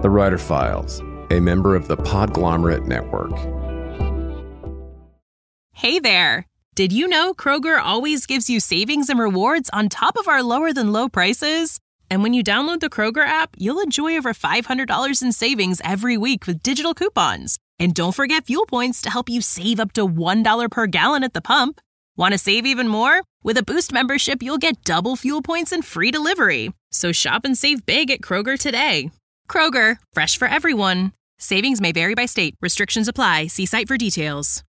The Writer Files, a member of the Podglomerate Network. Hey there! Did you know Kroger always gives you savings and rewards on top of our lower-than-low prices? And when you download the Kroger app, you'll enjoy over $500 in savings every week with digital coupons. And don't forget fuel points to help you save up to $1 per gallon at the pump. Want to save even more? With a Boost membership, you'll get double fuel points and free delivery. So shop and save big at Kroger today. Kroger, fresh for everyone. Savings may vary by state. Restrictions apply. See site for details.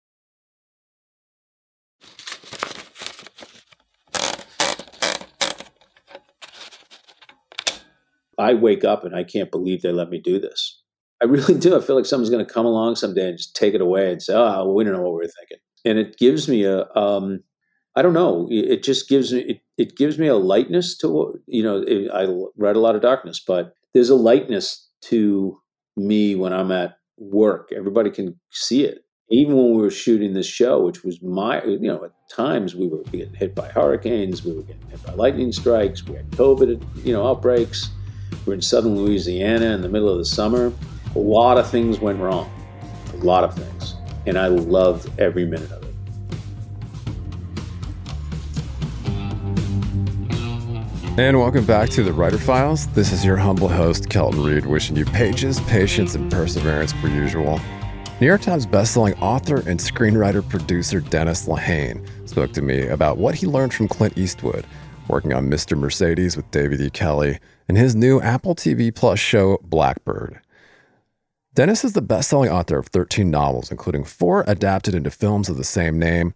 I wake up and I can't believe they let me do this. I really do. I feel like someone's going to come along someday and just take it away and say, "Oh, well, we don't know what we were thinking." And it gives me I don't know. It just gives me it gives me a lightness to I read a lot of darkness, but there's a lightness to me when I'm at work. Everybody can see it. Even when we were shooting this show, which was at times we were getting hit by hurricanes, we were getting hit by lightning strikes, we had COVID, outbreaks. We're in southern Louisiana in the middle of the summer. A lot of things went wrong. A lot of things. And I loved every minute of it. And welcome back to The Writer Files. This is your humble host, Kelton Reid, wishing you pages, patience, and perseverance per usual. New York Times bestselling author and screenwriter-producer Dennis Lehane spoke to me about what he learned from Clint Eastwood, working on Mr. Mercedes with David E. Kelley, and his new Apple TV Plus show, Blackbird. Dennis is the best-selling author of 13 novels, including 4 adapted into films of the same name,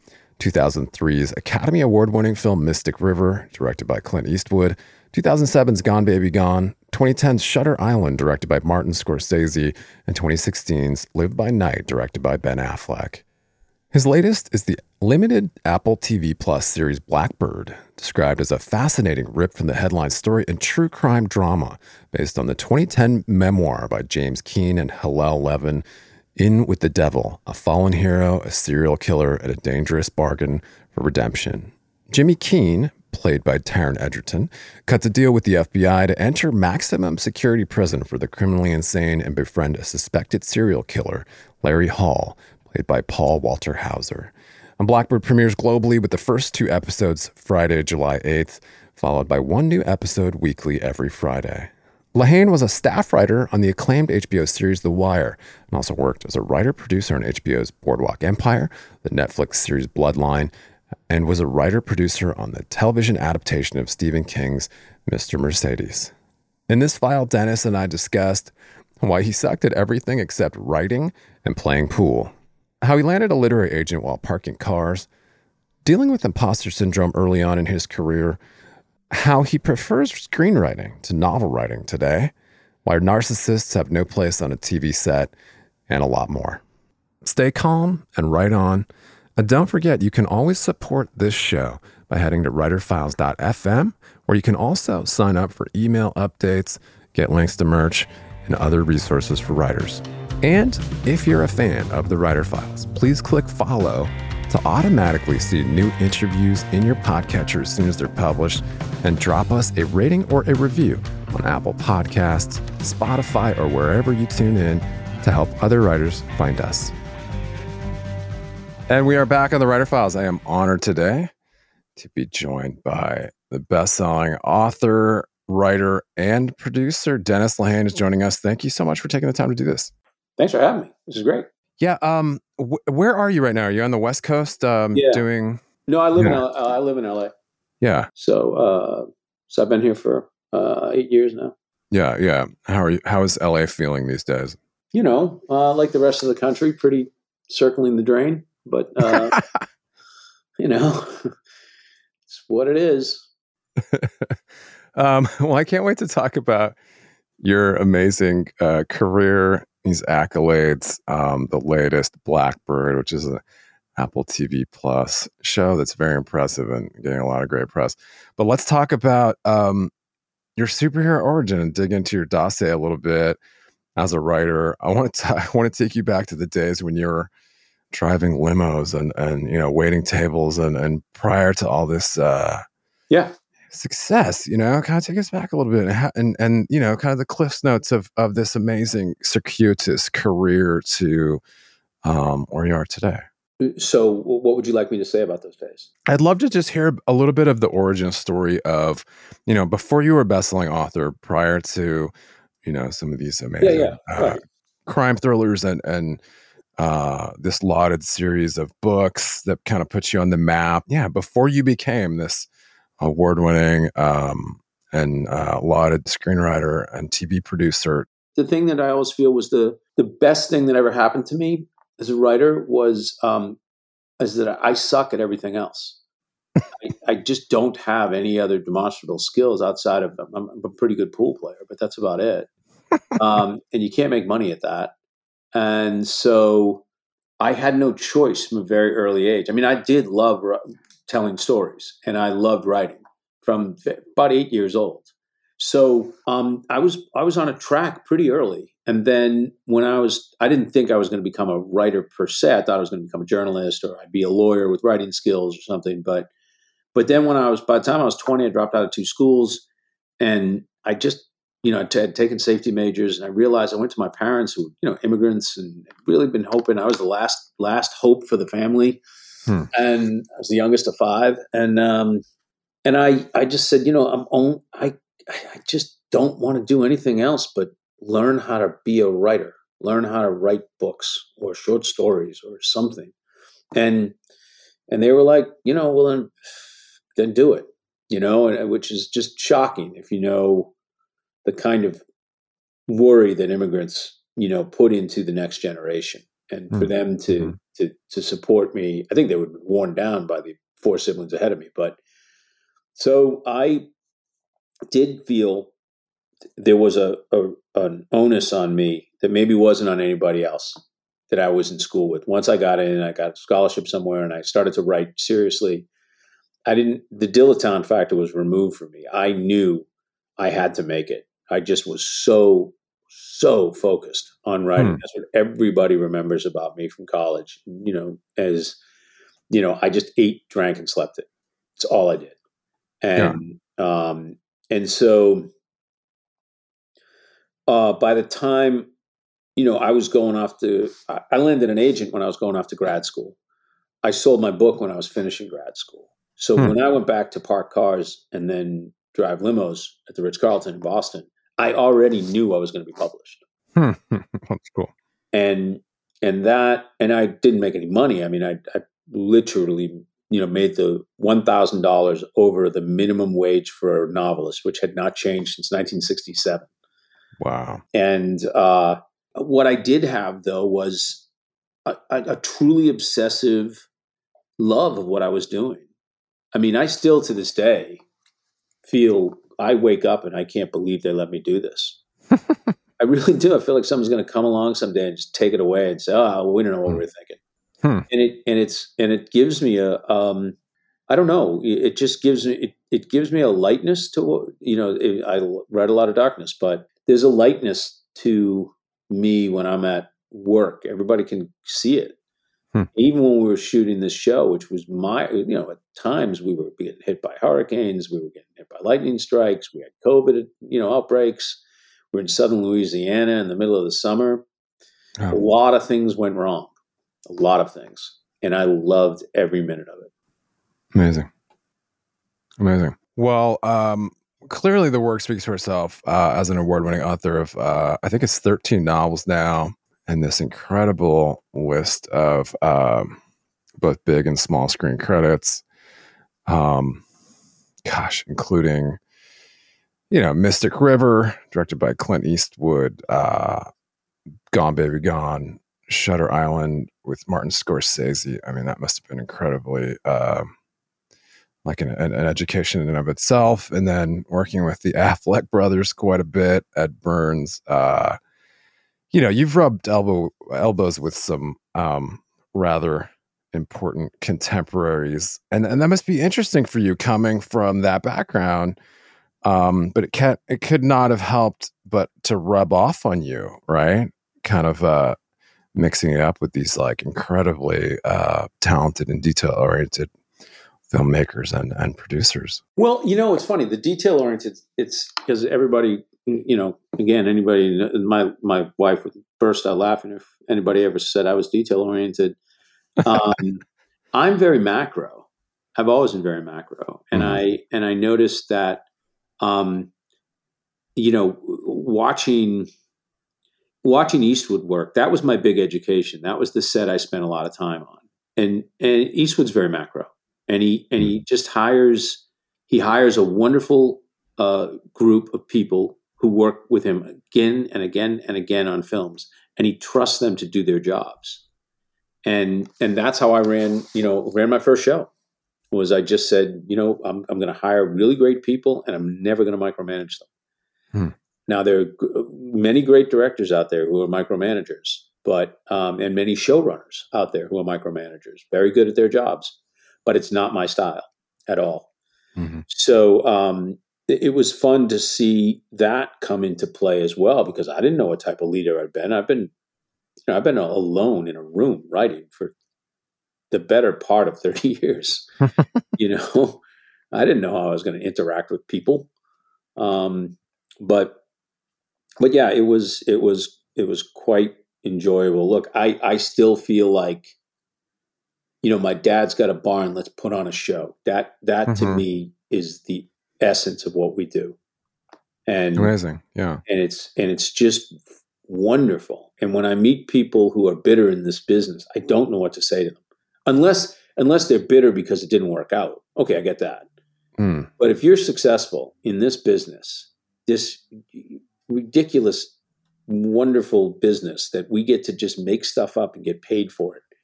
2003's Academy Award-winning film Mystic River, directed by Clint Eastwood, 2007's Gone Baby Gone, 2010's Shutter Island, directed by Martin Scorsese, and 2016's Live by Night, directed by Ben Affleck. His latest is the limited Apple TV Plus series Blackbird, described as a fascinating rip from the headline story and true crime drama based on the 2010 memoir by James Keane and Hillel Levin, In with the Devil, a fallen hero, a serial killer, and a dangerous bargain for redemption. Jimmy Keane, played by Taron Egerton, cuts a deal with the FBI to enter maximum security prison for the criminally insane and befriend a suspected serial killer, Larry Hall, played by Paul Walter Hauser. And Blackbird premieres globally with the first 2 episodes Friday, July 8th, followed by 1 new episode weekly every Friday. Lehane was a staff writer on the acclaimed HBO series The Wire, and also worked as a writer-producer on HBO's Boardwalk Empire, the Netflix series Bloodline, and was a writer-producer on the television adaptation of Stephen King's Mr. Mercedes. In this file, Dennis and I discussed why he sucked at everything except writing and playing pool, how he landed a literary agent while parking cars, dealing with imposter syndrome early on in his career, how he prefers screenwriting to novel writing today, why narcissists have no place on a TV set, and a lot more. Stay calm and write on. And don't forget, you can always support this show by heading to writerfiles.fm, where you can also sign up for email updates, get links to merch, and other resources for writers. And if you're a fan of the Writer Files, please click follow to automatically see new interviews in your podcatcher as soon as they're published, and drop us a rating or a review on Apple Podcasts, Spotify, or wherever you tune in to help other writers find us. And we are back on the Writer Files. I am honored today to be joined by the best-selling author, writer, and producer. Dennis Lehane is joining us. Thank you so much for taking the time to do this. Thanks for having me. This is great. Yeah. Where are you right now? Are you on the West Coast doing? No, I live in LA. Yeah. So I've been here for 8 years now. Yeah. Yeah. How are you? How is LA feeling these days? Like the rest of the country, pretty circling the drain, but it's what it is. Well, I can't wait to talk about your amazing career, these accolades, the latest Blackbird, which is an Apple TV Plus show that's very impressive and getting a lot of great press. But let's talk about your superhero origin and dig into your dossier a little bit as a writer. I want to take you back to the days when you were driving limos and waiting tables and prior to all this success, kind of take us back a little bit and kind of the cliffs notes of this amazing circuitous career to where you are today. So what would you like me to say about those days? I'd love to just hear a little bit of the origin story of, before you were a best-selling author, prior to, some of these amazing right. crime thrillers and this lauded series of books that kind of put you on the map. Yeah, before you became this award-winning and lauded screenwriter and TV producer. The thing that I always feel was the best thing that ever happened to me as a writer was is that I suck at everything else. I just don't have any other demonstrable skills outside of I'm a pretty good pool player, but that's about it. And you can't make money at that. And so I had no choice from a very early age. I mean, I did love telling stories, and I loved writing from about 8 years old. So I was on a track pretty early. And then when I didn't think I was going to become a writer per se. I thought I was going to become a journalist, or I'd be a lawyer with writing skills or something. But then by the time I was 20, I dropped out of 2 schools, and I just, had taken safety majors, and I realized I went to my parents who were, immigrants, and really been hoping I was the last hope for the family. And I was the youngest of 5. And I just said, I just don't want to do anything else but learn how to be a writer, learn how to write books or short stories or something. And they were like, well, then do it, which is just shocking if you know the kind of worry that immigrants, put into the next generation. And for them to support me, I think they were worn down by the 4 siblings ahead of me. But so I did feel there was an onus on me that maybe wasn't on anybody else that I was in school with. Once I got in, I got a scholarship somewhere, and I started to write seriously. The dilettante factor was removed from me. I knew I had to make it. I just was so focused on writing. That's what everybody remembers about me from college. As I just ate, drank, and slept it. It's all I did. And so by the time, I was going off I landed an agent when I was going off to grad school. I sold my book when I was finishing grad school. So when I went back to park cars and then drive limos at the Ritz-Carlton in Boston, I already knew I was going to be published. That's cool. And I didn't make any money. I mean, I literally, made the $1,000 over the minimum wage for a novelist, which had not changed since 1967. Wow. And what I did have, though, was a truly obsessive love of what I was doing. I mean, I still to this day feel I wake up and I can't believe they let me do this. I really do. I feel like someone's going to come along someday and just take it away and say, "Oh, we don't know what we're thinking." And it gives me I don't know. It just gives me it gives me a lightness to I read a lot of darkness, but there's a lightness to me when I'm at work. Everybody can see it. Even when we were shooting this show, which was at times we were getting hit by hurricanes, we were getting hit by lightning strikes, we had COVID, outbreaks. We're in southern Louisiana in the middle of the summer. A lot of things went wrong. A lot of things. And I loved every minute of it. Amazing. Well, clearly the work speaks for itself as an award-winning author of, I think it's 13 novels now, and this incredible list of both big and small screen credits. Including, Mystic River, directed by Clint Eastwood, Gone Baby Gone, Shutter Island with Martin Scorsese. I mean, that must have been incredibly like an education in and of itself. And then working with the Affleck brothers quite a bit, Ed Burns. You've rubbed elbows with some rather important contemporaries, and that must be interesting for you coming from that background. But it could not have helped but to rub off on you, right? Kind of mixing it up with these like incredibly talented and detail-oriented filmmakers and producers. Well, it's funny. The detail oriented. It's because everybody, again, anybody. My wife would burst out laughing if anybody ever said I was detail oriented. I'm very macro. I've always been very macro, and I noticed that, watching Eastwood work, that was my big education. That was the set I spent a lot of time on, and Eastwood's very macro, and he just hires a wonderful group of people who work with him again and again and again on films, and he trusts them to do their jobs. And that's how I ran my first show. Was I just said, I'm going to hire really great people, and I'm never going to micromanage them. Now, there are many great directors out there who are micromanagers, but and many showrunners out there who are micromanagers, very good at their jobs, but it's not my style at all. Mm-hmm. So it was fun to see that come into play as well, because I didn't know what type of leader I'd been. I've been alone in a room writing for the better part of 30 years. I didn't know how I was going to interact with people. But yeah, it was quite enjoyable. Look, I still feel like, my dad's got a barn. Let's put on a show. That to me is the essence of what we do. And amazing. Yeah. And it's just wonderful. And when I meet people who are bitter in this business, I don't know what to say to them, unless they're bitter because it didn't work out. Okay, I get that. But if you're successful in this business, this ridiculous, wonderful business that we get to just make stuff up and get paid for it,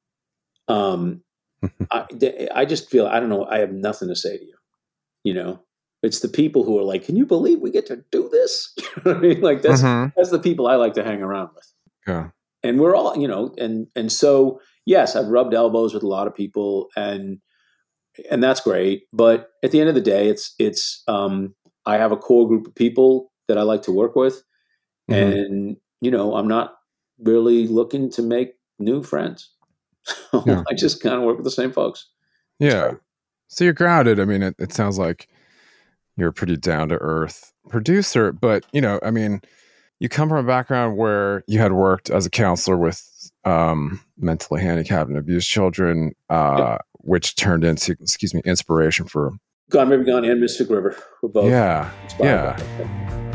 I just feel, I don't know, I have nothing to say to you. It's the people who are like, can you believe we get to do this? You know what I mean? Like that's the people I like to hang around with. Yeah. And we're all, and so, yes, I've rubbed elbows with a lot of people, and that's great. But at the end of the day, it's I have a core group of people that I like to work with, and I'm not really looking to make new friends. I just kind of work with the same folks. Yeah. So you're grounded. I mean, it sounds like you're a pretty down to earth producer, but you come from a background where you had worked as a counselor with mentally handicapped and abused children, which turned into, inspiration for Gone Baby Gone and Mystic River. We're both inspired by it.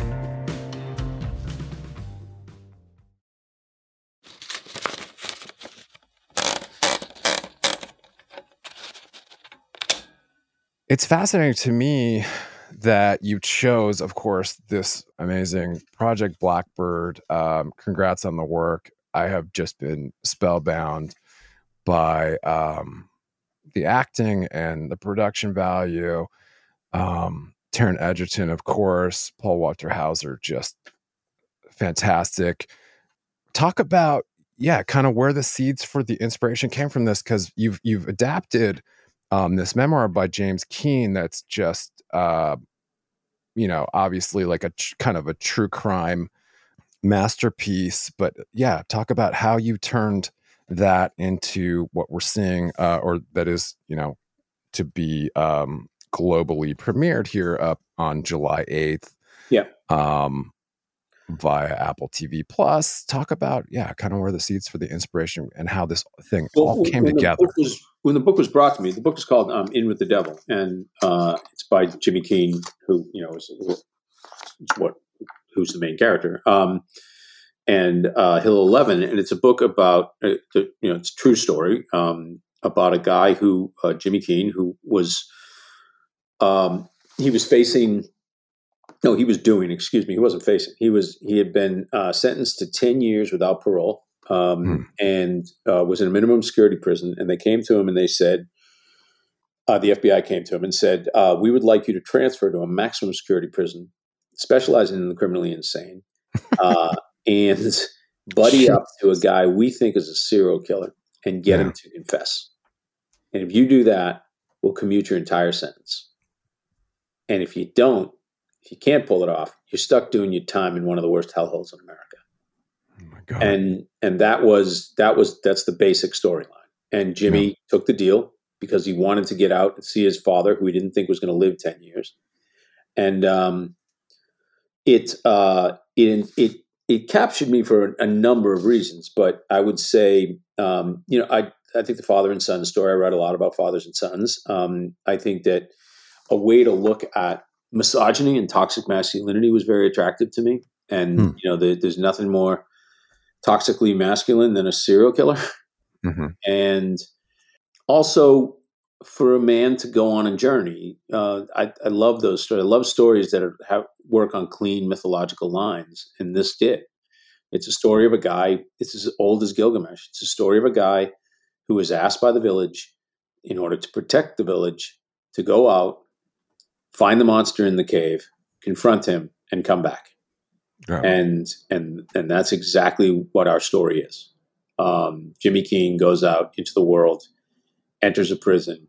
It's fascinating to me that you chose, of course, this amazing Project Blackbird. Congrats on the work. I have just been spellbound by the acting and the production value. Taron Egerton, of course, Paul Walter Hauser, just fantastic. Talk about, kind of where the seeds for the inspiration came from this, because you've adapted this memoir by James Keene that's just, obviously like a kind of a true crime masterpiece. But talk about how you turned that into what we're seeing, or that is, to be globally premiered here up on July 8th. Yeah. Via Apple TV Plus. Talk about, kind of where the seeds for the inspiration and how this thing all came together. When the book was brought to me, the book is called In with the Devil, and it's by Jimmy Keene, who who's the main character, and Hill 11, and it's a book about it's a true story about a guy who Jimmy Keene, who was he had been sentenced to 10 years without parole, and was in a minimum security prison. And they came to him and they said, the FBI came to him and said, we would like you to transfer to a maximum security prison, specializing in the criminally insane, and buddy up to a guy we think is a serial killer and get him to confess. And if you do that, we'll commute your entire sentence. And if you can't pull it off, you're stuck doing your time in one of the worst hellholes in America. Oh my God. And that's the basic storyline. And Jimmy took the deal, because he wanted to get out and see his father, who he didn't think was going to live 10 years. And it captured me for a number of reasons. But I would say, I think the father and son story, I read a lot about fathers and sons. I think that a way to look at misogyny and toxic masculinity was very attractive to me. And, there's nothing more toxically masculine than a serial killer. Mm-hmm. And also for a man to go on a journey. I love those stories. I love stories that work on clean mythological lines. And this did. It's a story of a guy. It's as old as Gilgamesh. It's a story of a guy who was asked by the village, in order to protect the village, to go out, find the monster in the cave, confront him, and come back. Yeah. And that's exactly what our story is. Jimmy King goes out into the world, enters a prison,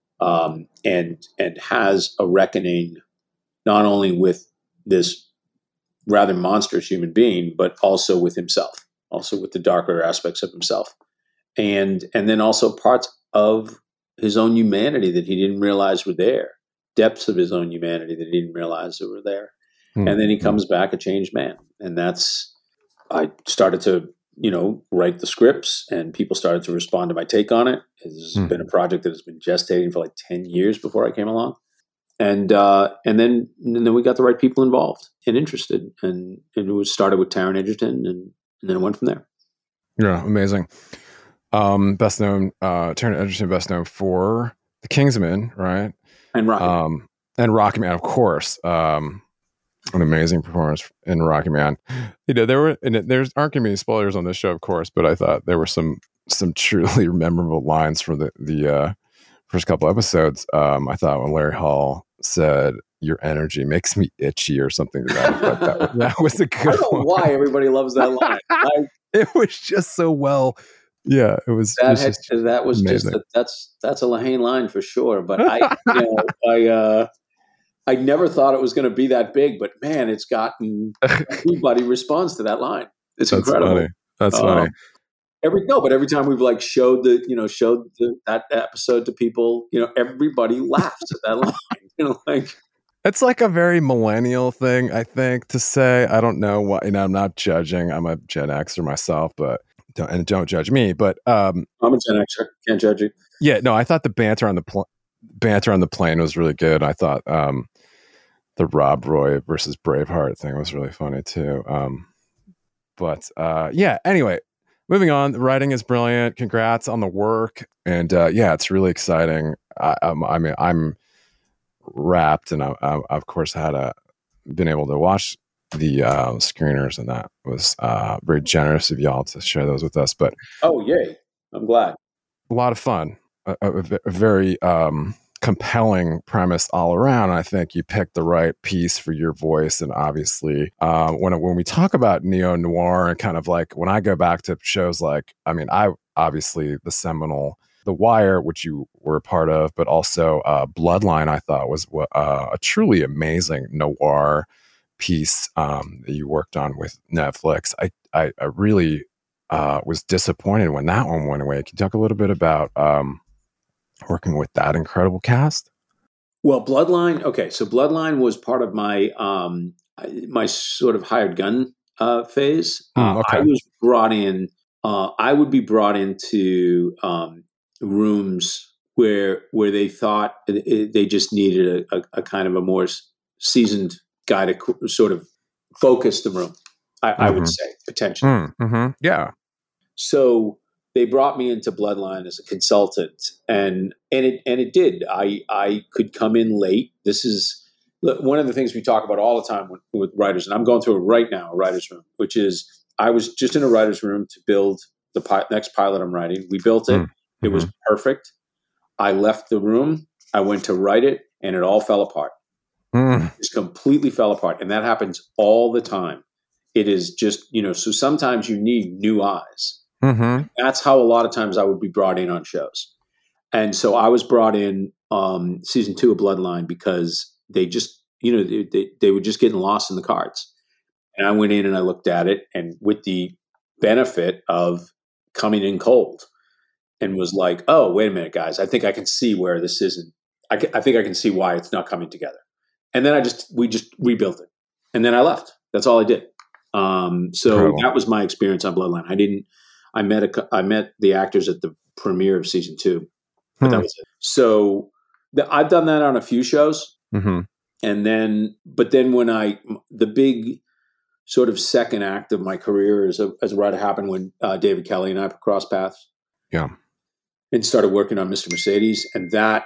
and has a reckoning not only with this rather monstrous human being, but also with himself, also with the darker aspects of himself. And then also parts of his own humanity that he didn't realize were there, depths of his own humanity that he didn't realize that were there. Mm-hmm. And then he comes back a changed man. And I started to, write the scripts, and people started to respond to my take on it. It's been a project that has been gestating for like 10 years before I came along. And then we got the right people involved and interested. And it was started with Taron Egerton, and then it went from there. Yeah, amazing. Best known, Taron Egerton, best known for The Kingsman, right? And Rocky. And Rocky Man, of course. An amazing performance in Rocky Man. There aren't going to be any spoilers on this show, of course, but I thought there were some truly memorable lines for the first couple episodes. I thought when Larry Hall said, "Your energy makes me itchy," or something to that effect. That was a good. I don't know why everybody loves that line. It was just so well. Yeah, it was. That's a Lahane line for sure. But I never thought it was going to be that big. But man, it's gotten everybody responds to that line. It's incredible. Funny. That's funny. But every time we've showed that episode to people, everybody laughs at that line. It's like a very millennial thing, I think, to say. I don't know what, I'm not judging. I'm a Gen Xer myself, but don't judge me. But I'm a Gen Xer. Can't judge you. Yeah, no, I thought the banter on the plane was really good. I thought the Rob Roy versus Braveheart thing was really funny too. Anyway, moving on. The writing is brilliant. Congrats on the work, and it's really exciting. I'm wrapped, and I of course been able to watch the screeners, and that was very generous of y'all to share those with us. But yay, I'm glad. A lot of fun, a very compelling premise all around. I think you picked the right piece for your voice, and obviously, when we talk about neo-noir and kind of like when I go back to shows like, I obviously the seminal The Wire, which you were a part of, but also Bloodline, I thought was a truly amazing noir piece that you worked on with Netflix. I really was disappointed when that one went away. Can you talk a little bit about working with that incredible cast? Well, Bloodline. Okay, so Bloodline was part of my my sort of hired gun phase. Okay. I was brought in. I would be brought into rooms where they thought they just needed a kind of a more seasoned guy to sort of focus the room. I would say potentially. Mm-hmm. Yeah. So they brought me into Bloodline as a consultant, and it did. I could come in late. This is one of the things we talk about all the time with writers, and I'm going through it right now, a writer's room, which is I was just in a writer's room to build the next pilot I'm writing. We built it. Mm-hmm. It was perfect. I left the room. I went to write it, and it all fell apart. It just completely fell apart, and that happens all the time. It is just, so sometimes you need new eyes. Mm-hmm. That's how a lot of times I would be brought in on shows. And so I was brought in season 2 of Bloodline because they just, they were just getting lost in the cards. And I went in and I looked at it, and with the benefit of coming in cold and was like, oh, wait a minute, guys, I think I can see where this isn't. I think I can see why it's not coming together. And then we just rebuilt it. And then I left. That's all I did. So Incredible. that was my experience on Bloodline. I met the actors at the premiere of season 2, but that was it. So I've done that on a few shows. Mm-hmm. But then when the big sort of second act of my career as a writer happened when David Kelly and I crossed paths. Yeah. And started working on Mr. Mercedes. And that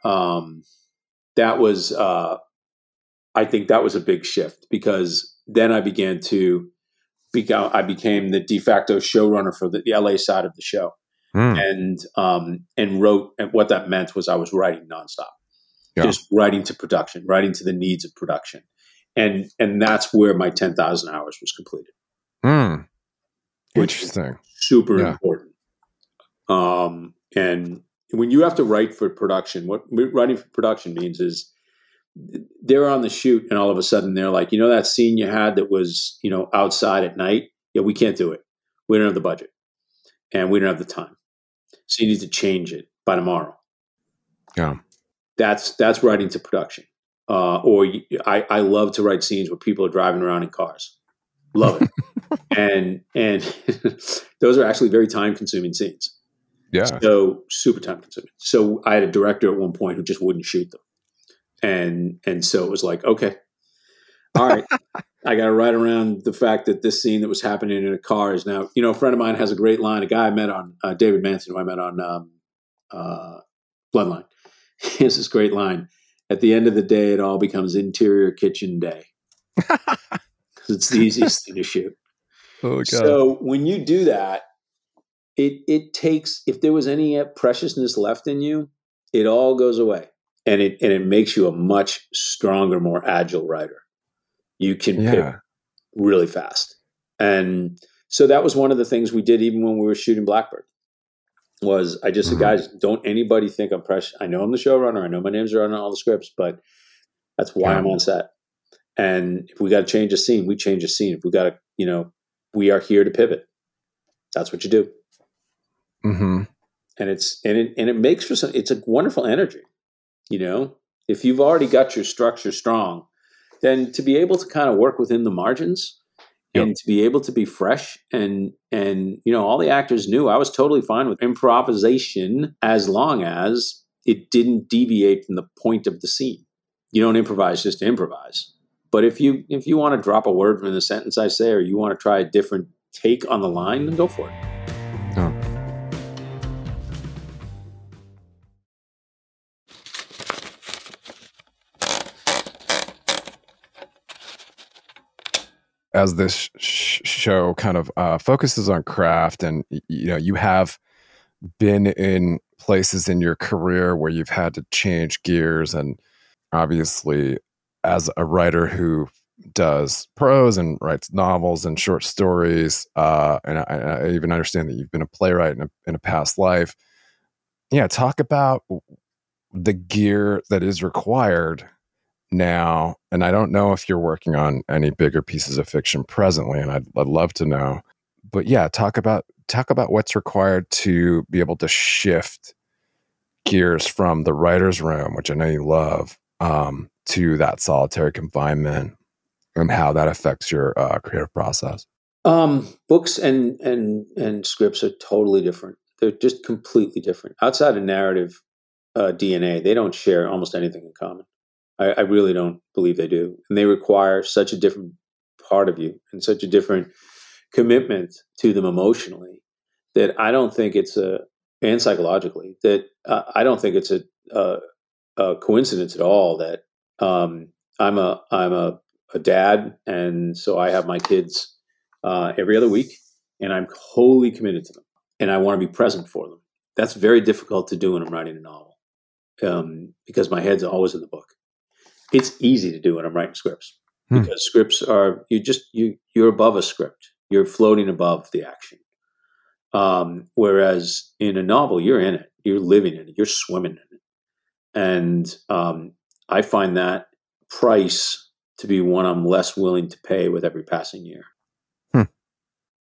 was, I think that was a big shift, because then I became the de facto showrunner for the LA side of the show. And wrote, and what that meant was I was writing nonstop, just writing to production, writing to the needs of production. And that's where my 10,000 hours was completed. Interesting. Super important. And when you have to write for production, what writing for production means is they're on the shoot and all of a sudden they're like, that scene you had that was, outside at night. Yeah, we can't do it. We don't have the budget and we don't have the time. So you need to change it by tomorrow. Yeah. That's writing to production. I love to write scenes where people are driving around in cars. Love it. and those are actually very time consuming scenes. Yeah. So super time consuming. So I had a director at one point who just wouldn't shoot them. And so it was like, okay, all right, I got to write around the fact that this scene that was happening in a car is now, a friend of mine has a great line, a guy I met on, David Manson, who I met on Bloodline. He has this great line. At the end of the day, it all becomes interior kitchen day. Because it's the easiest thing to shoot. Oh, God. So when you do that, it takes, if there was any preciousness left in you, it all goes away. And it makes you a much stronger, more agile writer. You can pick really fast. And so that was one of the things we did even when we were shooting Blackbird. Was I just said, guys, don't anybody think I'm precious. I know I'm the showrunner. I know my name's on all the scripts, but that's why I'm on set. And if we got to change a scene, we change a scene. If we got to, we are here to pivot. That's what you do. Mm-hmm. And it makes for it's a wonderful energy. If you've already got your structure strong, then to be able to kind of work within the margins and to be able to be fresh and all the actors knew I was totally fine with improvisation as long as it didn't deviate from the point of the scene. You don't improvise just to improvise. But if you want to drop a word from the sentence I say, or you want to try a different take on the line, then go for it. Oh. As this show kind of focuses on craft, and you have been in places in your career where you've had to change gears, and obviously as a writer who does prose and writes novels and short stories, and I even understand that you've been a playwright in a past life. Yeah, talk about the gear that is required now, and I don't know if you're working on any bigger pieces of fiction presently, and I'd love to know. But yeah, talk about what's required to be able to shift gears from the writer's room, which I know you love, to that solitary confinement, and how that affects your creative process. Books and scripts are totally different. They're just completely different. Outside of narrative DNA, they don't share almost anything in common. I really don't believe they do. And they require such a different part of you and such a different commitment to them emotionally that I don't think it's and psychologically, that I don't think it's a coincidence at all that I'm a dad, and so I have my kids every other week, and I'm wholly committed to them, and I want to be present for them. That's very difficult to do when I'm writing a novel, because my head's always in the book. It's easy to do when I'm writing scripts, because scripts are, you're above a script. You're floating above the action. Whereas in a novel, you're in it, you're living in it, you're swimming in it. And I find that price to be one I'm less willing to pay with every passing year.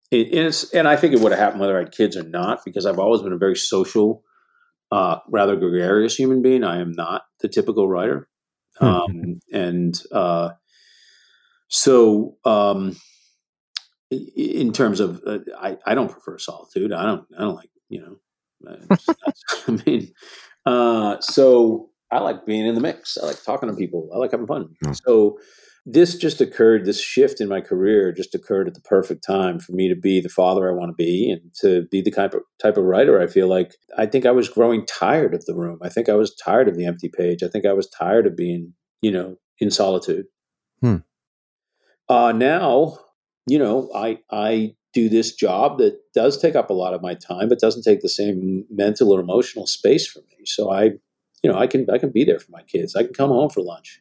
And I think it would have happened whether I had kids or not, because I've always been a very social, rather gregarious human being. I am not the typical writer. And so in terms of, I don't prefer solitude. I don't like, I mean, so I like being in the mix. I like talking to people. I like having fun. So this shift in my career just occurred at the perfect time for me to be the father I want to be and to be the type of writer I feel like. I think I was growing tired of the room. I think I was tired of the empty page. I think I was tired of being, in solitude. Now, I do this job that does take up a lot of my time, but doesn't take the same mental or emotional space from me. So I can be there for my kids. I can come home for lunch.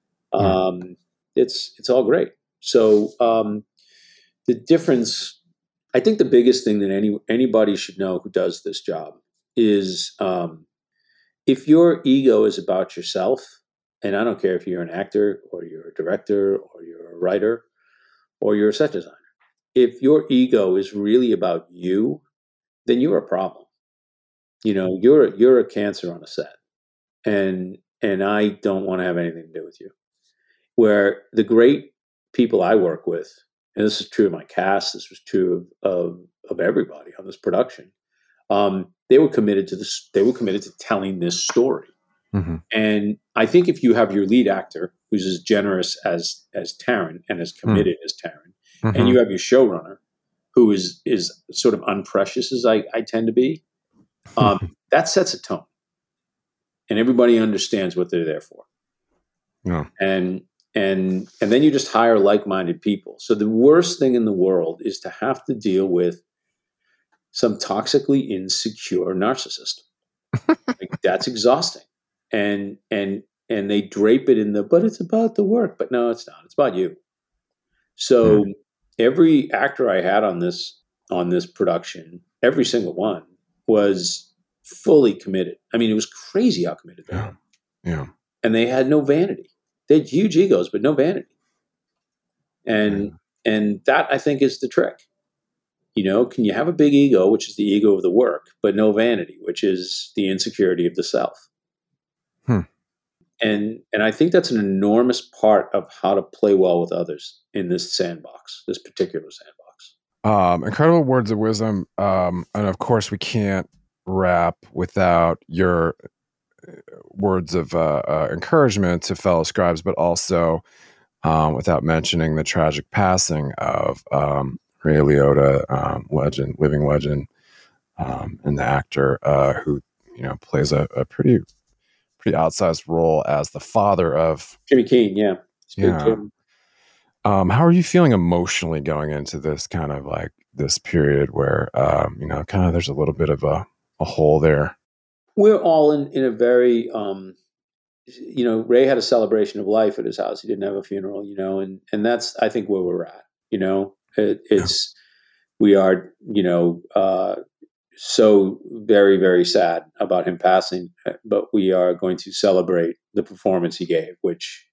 It's all great. So the difference, I think the biggest thing that anybody should know who does this job is if your ego is about yourself, and I don't care if you're an actor or you're a director or you're a writer or you're a set designer, if your ego is really about you, then you're a problem. You're a cancer on a set, and I don't want to have anything to do with you. Where the great people I work with, and this is true of my cast, this was true of everybody on this production, they were committed to this. They were committed to telling this story. And I think if you have your lead actor who's as generous as Taron and as committed as Taron, and you have your showrunner who is sort of unprecious as I tend to be, that sets a tone, and everybody understands what they're there for. And then you just hire like-minded people. So the worst thing in the world is to have to deal with some toxically insecure narcissist. Like, that's exhausting. And they drape it but it's about the work. But no, it's not. It's about you. So every actor I had on this production, every single one was fully committed. I mean, it was crazy how committed they were. Yeah. And they had no vanity. They had huge egos, but no vanity. And that, I think, is the trick. Can you have a big ego, which is the ego of the work, but no vanity, which is the insecurity of the self? And I think that's an enormous part of how to play well with others in this sandbox, this particular sandbox. Incredible words of wisdom. And of course, we can't wrap without your words of encouragement to fellow scribes, but also without mentioning the tragic passing of Ray Liotta, living legend, and the actor who plays a pretty outsized role as the father of Jimmy Keene. Yeah. How are you feeling emotionally going into this kind of like this period where kind of there's a little bit of a hole there? We're all in a very Ray had a celebration of life at his house. He didn't have a funeral, and that's, I think, where we're at. We are so very, very sad about him passing, but we are going to celebrate the performance he gave, which,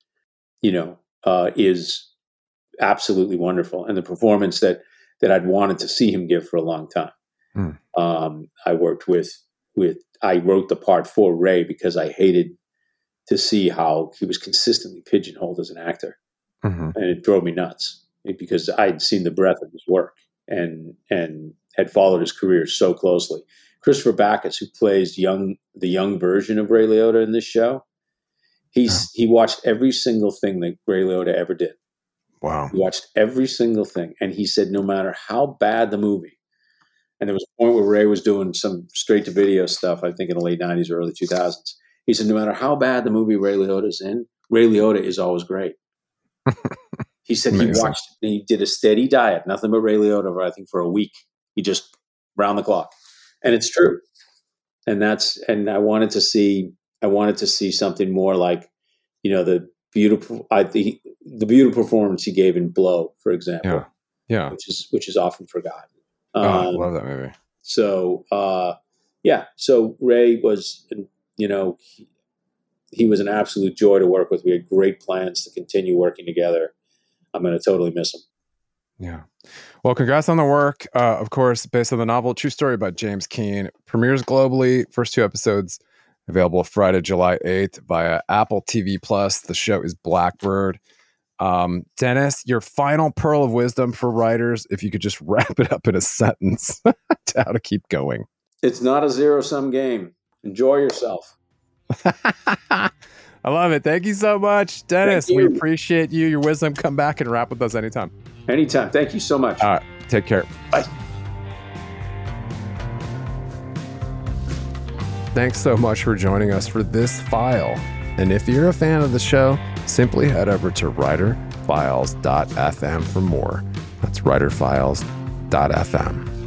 is absolutely wonderful. And the performance that I'd wanted to see him give for a long time. I wrote the part for Ray because I hated to see how he was consistently pigeonholed as an actor. And it drove me nuts because I'd seen the breadth of his work and had followed his career so closely. Christopher Backus, who plays the young version of Ray Liotta in this show, he watched every single thing that Ray Liotta ever did. Wow. He watched every single thing. And he said, no matter how bad the movie, and there was a point where Ray was doing some straight-to-video stuff, I think in the late 90s or early 2000s. He said, no matter how bad the movie Ray Liotta's in, Ray Liotta is always great. He said he did a steady diet, nothing but Ray Liotta, I think, for a week. He just round the clock. And it's true. And I wanted to see something more like, the beautiful performance he gave in Blow, for example. Yeah. Which is often forgotten. I love that movie. So, so Ray was, he was an absolute joy to work with. We had great plans to continue working together. I'm going to totally miss him. Yeah. Well, congrats on the work. Of course, based on the novel True Story by James Keane. Premieres globally. First 2 episodes available Friday, July 8th via Apple TV+. The show is Blackbird. Dennis, your final pearl of wisdom for writers, if you could just wrap it up in a sentence to how to keep going. It's not a zero-sum game. Enjoy yourself. I love it. Thank you so much, Dennis. We appreciate you. Your wisdom. Come back and rap with us anytime. Anytime. Thank you so much. All right. Take care. Bye. Thanks so much for joining us for this file. And if you're a fan of the show, simply head over to writerfiles.fm for more. That's writerfiles.fm.